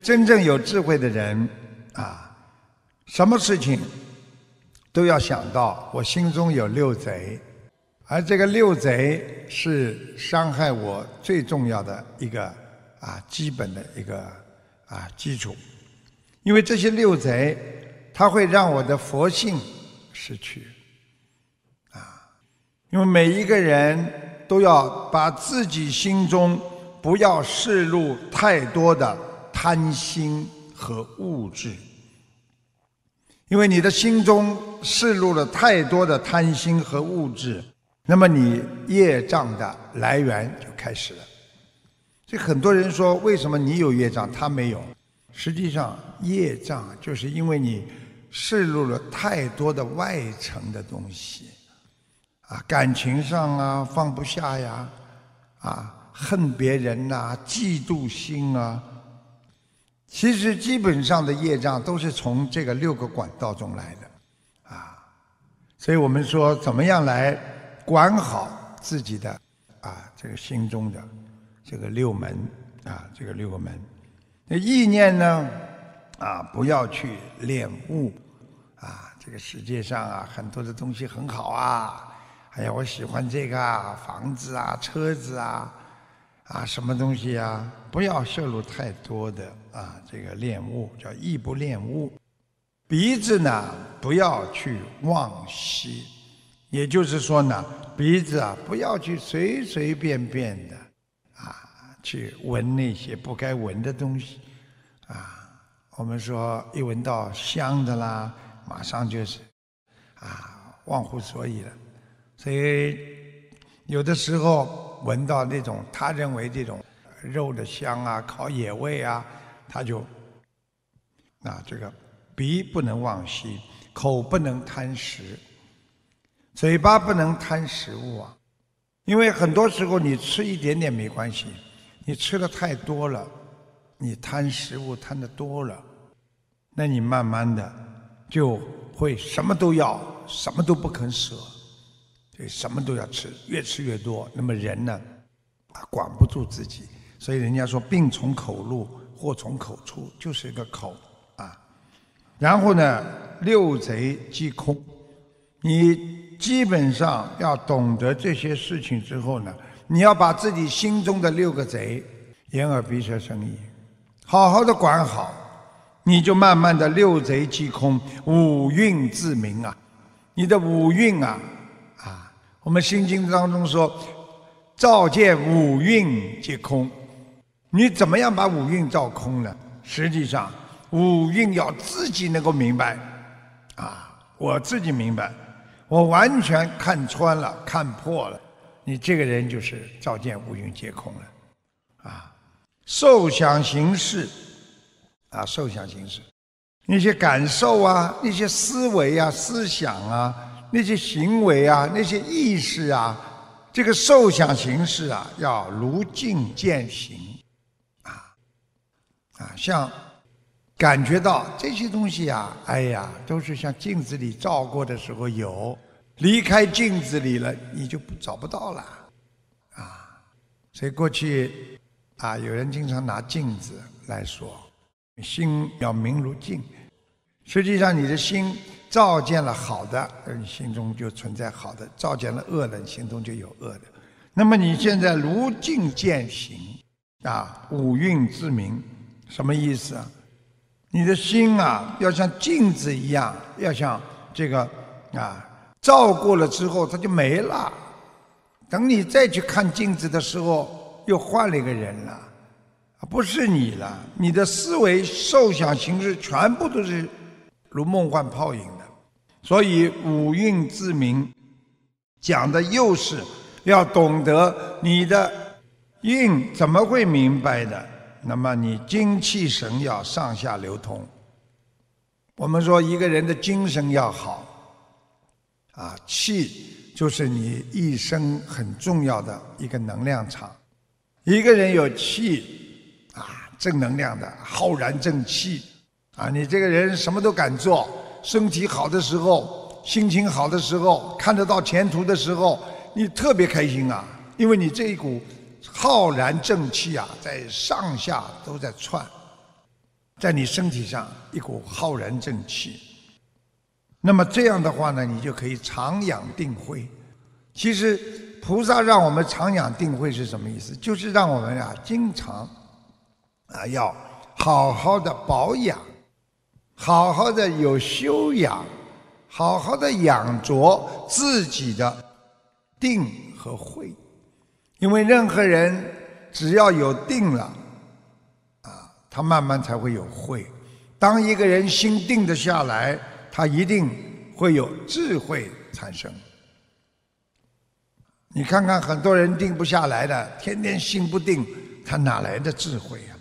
真正有智慧的人啊，什么事情都要想到我心中有六贼，而这个六贼是伤害我最重要的一个基本的一个基础。因为这些六贼它会让我的佛性失去因为每一个人都要把自己心中不要摄入太多的贪心和物质，因为你的心中摄入了太多的贪心和物质，那么你业障的来源就开始了。所以很多人说，为什么你有业障他没有？实际上业障就是因为你摄入了太多的外层的东西感情上放不下呀恨别人嫉妒心其实基本上的业障都是从这个六个管道中来的所以我们说怎么样来管好自己的这个心中的这个六门这个六个门。那意念呢不要去恋物这个世界上很多的东西很好哎呀我喜欢这个房子车子什么东西不要摄入太多的这个恋物，叫意不恋物。鼻子呢不要去妄吸，也就是说呢鼻子不要去随随便便的去闻那些不该闻的东西我们说一闻到香的啦，马上就是忘乎所以了。所以有的时候闻到那种他认为这种肉的香烤野味他就这个鼻不能妄吸，口不能贪食，嘴巴不能贪食物因为很多时候你吃一点点没关系，你吃的太多了，你贪食物贪得多了，那你慢慢的就会什么都要，什么都不肯舍，所以什么都要吃，越吃越多，那么人呢管不住自己。所以人家说病从口入，祸从口出，就是一个口然后呢六贼即空，你基本上要懂得这些事情之后呢，你要把自己心中的六个贼眼耳鼻舌身意好好的管好，你就慢慢的六贼即空，五蕴自明你的五蕴我们心经当中说照见五蕴皆空。你怎么样把五蕴照空呢？实际上五蕴要自己能够明白我自己明白，我完全看穿了看破了，你这个人就是照见五蕴皆空了受想行识受想行识，那些感受那些思维思想那些行为那些意识这个受想行识要如镜见行像感觉到这些东西哎呀都是像镜子里照过的时候有，离开镜子里了你就找不到了所以过去有人经常拿镜子来说心要明如镜，实际上你的心照见了好的，你心中就存在好的；照见了恶的，你心中就有恶的。那么你现在如镜见行五蕴自明，什么意思你的心要像镜子一样，要像这个照过了之后它就没了，等你再去看镜子的时候又换了一个人了，不是你了，你的思维受想行识全部都是如梦幻泡影的。所以五蕴自明讲的又是要懂得你的蕴怎么会明白的，那么你精气神要上下流通。我们说一个人的精神要好气就是你一生很重要的一个能量场。一个人有气正能量的浩然正气你这个人什么都敢做，身体好的时候，心情好的时候，看得到前途的时候，你特别开心因为你这一股浩然正气在上下都在窜在你身体上一股浩然正气。那么这样的话呢，你就可以常养定慧。其实菩萨让我们常养定慧是什么意思？就是让我们经常要好好的保养，好好的有修养，好好的养着自己的定和慧。因为任何人只要有定了他慢慢才会有慧。当一个人心定得下来，他一定会有智慧产生。你看看很多人定不下来的，天天心不定，他哪来的智慧啊？